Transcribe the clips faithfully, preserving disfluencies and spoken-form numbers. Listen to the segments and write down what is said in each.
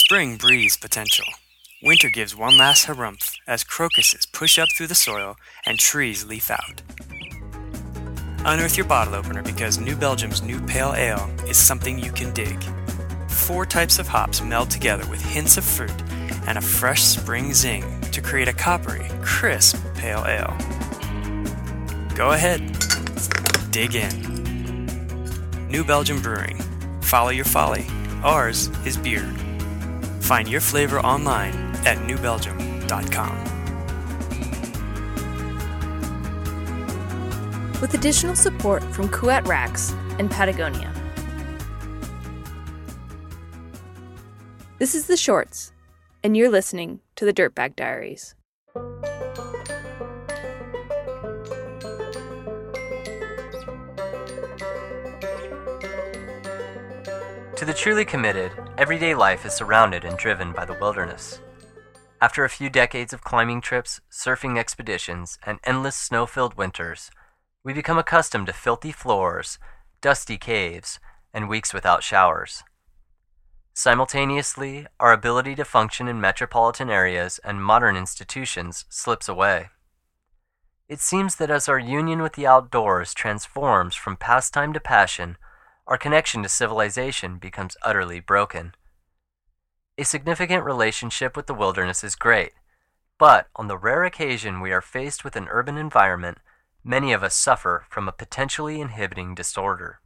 Spring breathes potential. Winter gives one last harumph as crocuses push up through the soil and trees leaf out. Unearth your bottle opener because New Belgium's New Pale Ale is something you can dig. Four types of hops meld together with hints of fruit and a fresh spring zing to create a coppery, crisp pale ale. Go ahead, dig in. New Belgium Brewing. Follow your folly. Ours is beer. Find your flavor online at new belgium dot com. With additional support from Kuat Racks and Patagonia. This is The Shorts, and you're listening to the Dirtbag Diaries. To the truly committed, everyday life is surrounded and driven by the wilderness. After a few decades of climbing trips, surfing expeditions, and endless snow-filled winters, we become accustomed to filthy floors, dusty caves, and weeks without showers. Simultaneously, our ability to function in metropolitan areas and modern institutions slips away. It seems that as our union with the outdoors transforms from pastime to passion, our connection to civilization becomes utterly broken. A significant relationship with the wilderness is great, but on the rare occasion we are faced with an urban environment, many of us suffer from a potentially inhibiting disorder.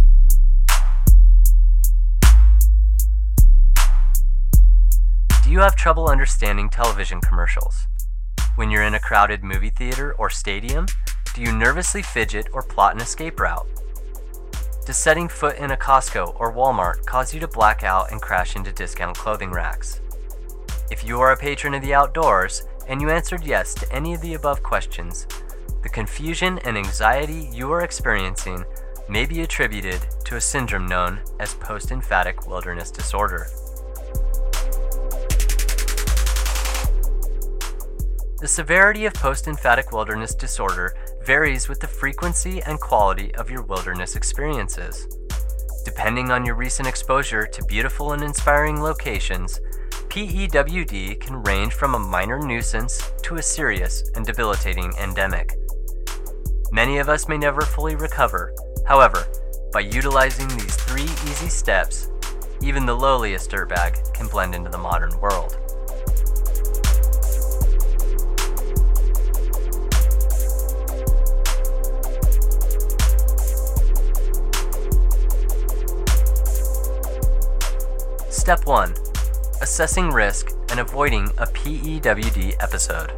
Do you have trouble understanding television commercials? When you're in a crowded movie theater or stadium, do you nervously fidget or plot an escape route? Does setting foot in a Costco or Walmart cause you to black out and crash into discount clothing racks? If you are a patron of the outdoors and you answered yes to any of the above questions, the confusion and anxiety you are experiencing may be attributed to a syndrome known as post-emphatic wilderness disorder. The severity of post-emphatic wilderness disorder varies with the frequency and quality of your wilderness experiences. Depending on your recent exposure to beautiful and inspiring locations, P E W D can range from a minor nuisance to a serious and debilitating endemic. Many of us may never fully recover. However, by utilizing these three easy steps, even the lowliest dirtbag can blend into the modern world. Step one. Assessing risk and avoiding a P E W D episode.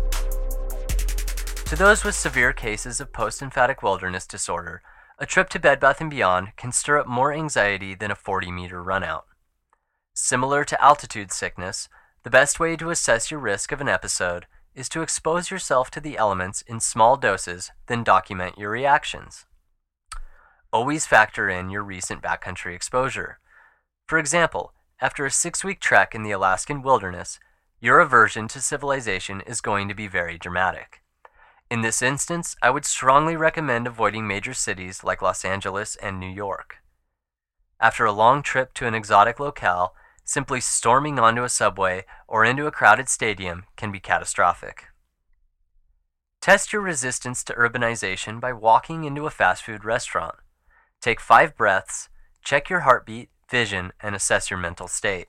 To those with severe cases of post-emphatic wilderness disorder, a trip to Bed Bath and Beyond can stir up more anxiety than a forty-meter runout. Similar to altitude sickness, the best way to assess your risk of an episode is to expose yourself to the elements in small doses, then document your reactions. Always factor in your recent backcountry exposure. For example, after a six-week trek in the Alaskan wilderness, your aversion to civilization is going to be very dramatic. In this instance, I would strongly recommend avoiding major cities like Los Angeles and New York. After a long trip to an exotic locale, simply storming onto a subway or into a crowded stadium can be catastrophic. Test your resistance to urbanization by walking into a fast food restaurant. Take five breaths, check your heartbeat, vision, and assess your mental state.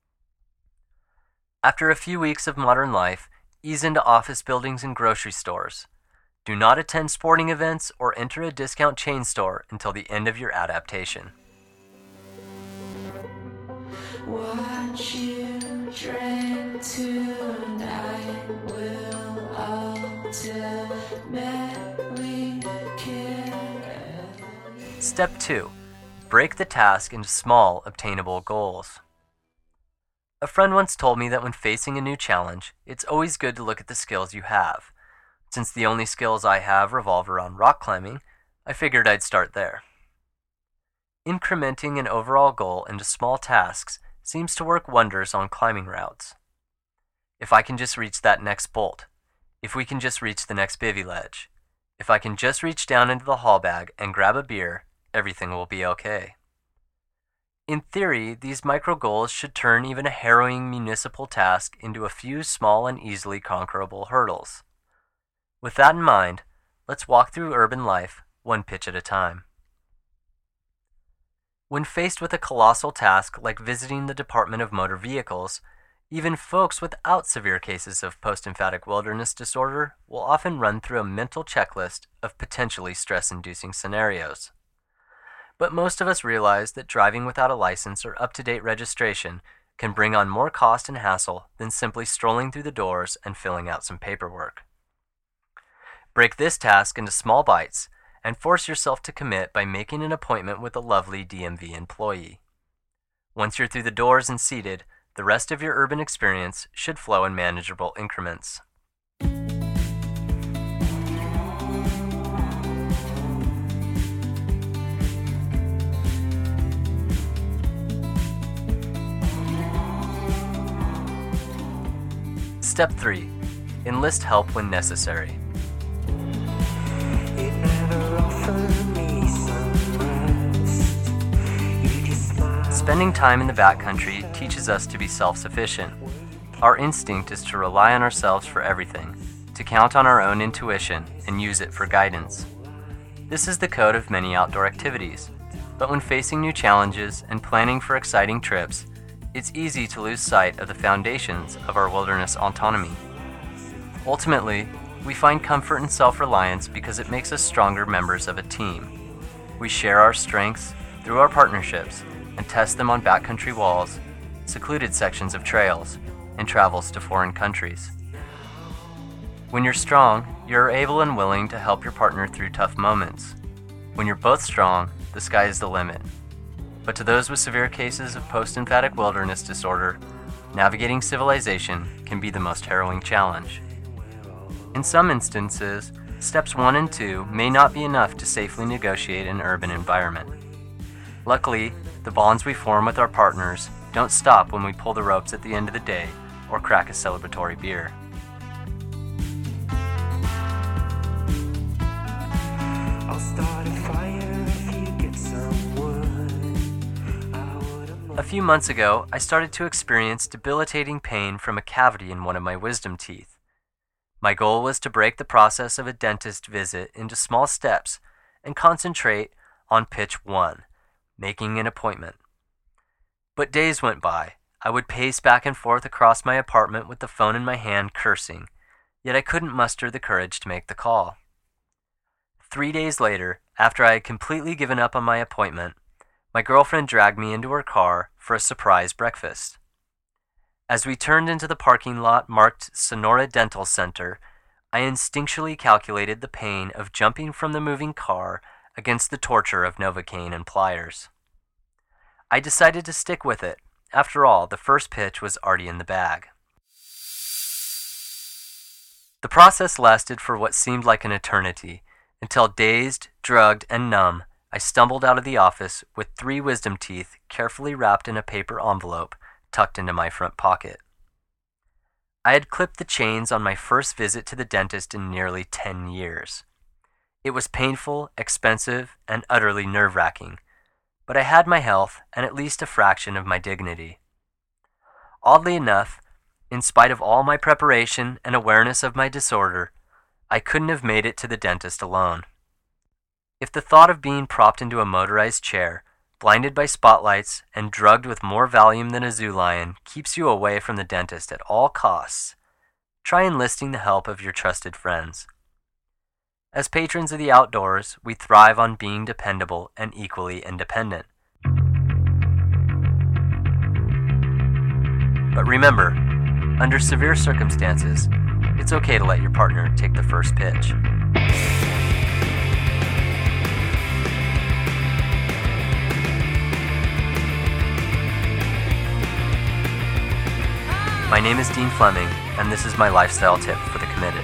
After a few weeks of modern life, ease into office buildings and grocery stores. Do not attend sporting events or enter a discount chain store until the end of your adaptation. What you drink tonight will ultimately kill. Step two. Break the task into small, obtainable goals. A friend once told me that when facing a new challenge, it's always good to look at the skills you have. Since the only skills I have revolve around rock climbing, I figured I'd start there. Incrementing an overall goal into small tasks seems to work wonders on climbing routes. If I can just reach that next bolt, if we can just reach the next bivy ledge, if I can just reach down into the haul bag and grab a beer, everything will be okay. In theory, these micro goals should turn even a harrowing municipal task into a few small and easily conquerable hurdles. With that in mind, let's walk through urban life one pitch at a time. When faced with a colossal task like visiting the Department of Motor Vehicles, even folks without severe cases of post-emphatic wilderness disorder will often run through a mental checklist of potentially stress-inducing scenarios. But most of us realize that driving without a license or up-to-date registration can bring on more cost and hassle than simply strolling through the doors and filling out some paperwork. Break this task into small bites and force yourself to commit by making an appointment with a lovely D M V employee. Once you're through the doors and seated, the rest of your urban experience should flow in manageable increments. Step three. Enlist help when necessary. Spending time in the backcountry teaches us to be self-sufficient. Our instinct is to rely on ourselves for everything, to count on our own intuition and use it for guidance. This is the code of many outdoor activities, but when facing new challenges and planning for exciting trips, it's easy to lose sight of the foundations of our wilderness autonomy. Ultimately, we find comfort in self-reliance because it makes us stronger members of a team. We share our strengths through our partnerships and test them on backcountry walls, secluded sections of trails, and travels to foreign countries. When you're strong, you're able and willing to help your partner through tough moments. When you're both strong, the sky is the limit. But to those with severe cases of post-emphatic wilderness disorder, navigating civilization can be the most harrowing challenge. In some instances, steps one and two may not be enough to safely negotiate an urban environment. Luckily, the bonds we form with our partners don't stop when we pull the ropes at the end of the day or crack a celebratory beer. I'll start a fire if you get some wood. A few months ago, I started to experience debilitating pain from a cavity in one of my wisdom teeth. My goal was to break the process of a dentist visit into small steps and concentrate on pitch one, making an appointment. But days went by. I would pace back and forth across my apartment with the phone in my hand, cursing, yet I couldn't muster the courage to make the call. Three days later, after I had completely given up on my appointment, my girlfriend dragged me into her car for a surprise breakfast. As we turned into the parking lot marked Sonora Dental Center, I instinctually calculated the pain of jumping from the moving car against the torture of Novocaine and pliers. I decided to stick with it. After all, the first pitch was already in the bag. The process lasted for what seemed like an eternity, until dazed, drugged, and numb, I stumbled out of the office with three wisdom teeth carefully wrapped in a paper envelope tucked into my front pocket. I had clipped the chains on my first visit to the dentist in nearly ten years. It was painful, expensive, and utterly nerve-wracking, but I had my health and at least a fraction of my dignity. Oddly enough, in spite of all my preparation and awareness of my disorder, I couldn't have made it to the dentist alone. If the thought of being propped into a motorized chair, blinded by spotlights, and drugged with more Valium than a zoo lion keeps you away from the dentist at all costs, try enlisting the help of your trusted friends. As patrons of the outdoors, we thrive on being dependable and equally independent. But remember, under severe circumstances, it's okay to let your partner take the first pitch. My name is Dean Fleming, and this is my lifestyle tip for the committed.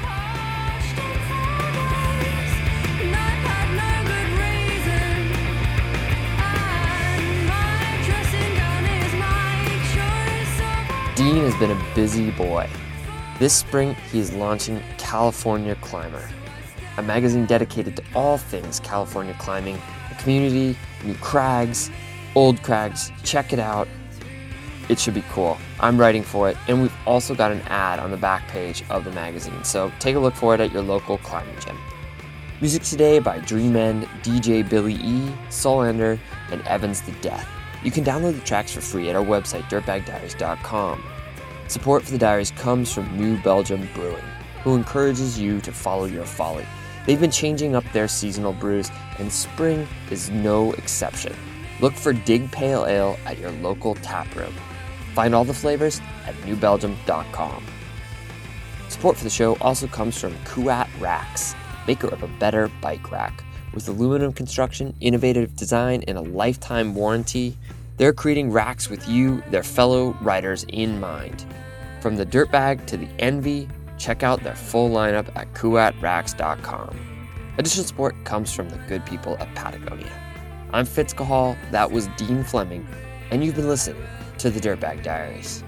Dean has been a busy boy. This spring, he is launching California Climber, a magazine dedicated to all things California climbing, a community, new crags, Old Crags, check it out. It should be cool. I'm writing for it, and we've also got an ad on the back page of the magazine, so take a look for it at your local climbing gym. Music today by Dream End, D J Billy E, Solander, and Evans the Death. You can download the tracks for free at our website, dirtbag diaries dot com. Support for the Diaries comes from New Belgium Brewing, who encourages you to follow your folly. They've been changing up their seasonal brews, and spring is no exception. Look for Dig Pale Ale at your local tap room. Find all the flavors at new belgium dot com. Support for the show also comes from Kuat Racks, maker of a better bike rack. With aluminum construction, innovative design, and a lifetime warranty, they're creating racks with you, their fellow riders, in mind. From the Dirtbag to the Envy, check out their full lineup at kuat racks dot com. Additional support comes from the good people of Patagonia. I'm Fitz Cahall, that was Dean Fleming, and you've been listening to the Dirtbag Diaries.